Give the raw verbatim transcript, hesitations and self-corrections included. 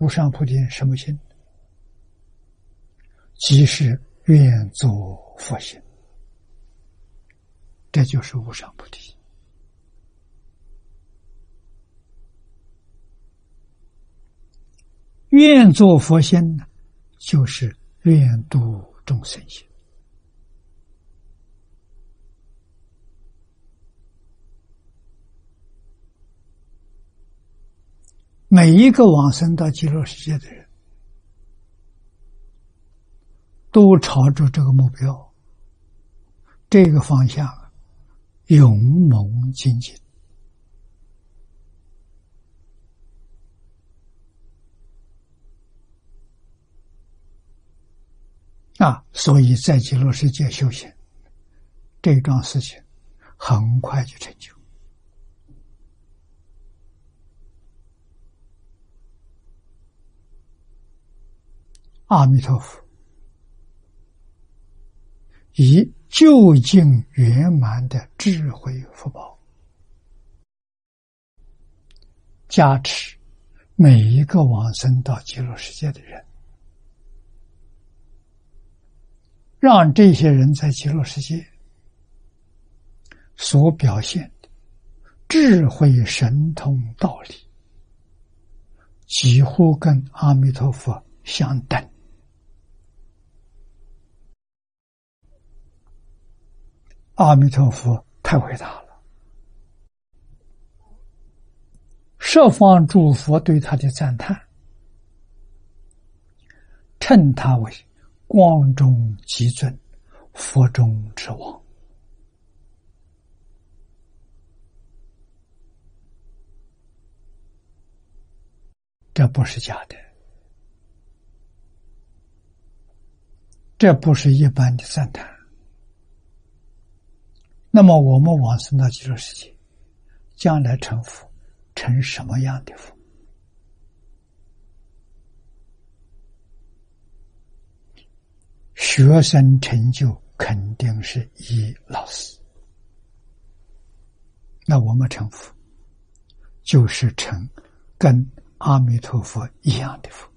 无上菩提什么心？即是愿作佛心，这就是无上菩提。愿作佛心呢，就是愿度众生心。每一个往生到极乐世界的人，都朝着这个目标、这个方向勇猛精进。啊，所以在极乐世界修行，这桩事情很快就成就。阿弥陀佛以究竟圆满的智慧福报加持每一个往生到极乐世界的人，让这些人在极乐世界所表现的智慧神通道理，几乎跟阿弥陀佛相等。阿弥陀佛太伟大了，十方诸佛对他的赞叹，称他为光中极尊，佛中之王。这不是假的，这不是一般的赞叹。那么我们往生到极乐世界，将来成佛，成什么样的佛？学生成就肯定是依老师，那我们成佛，就是成跟阿弥陀佛一样的佛。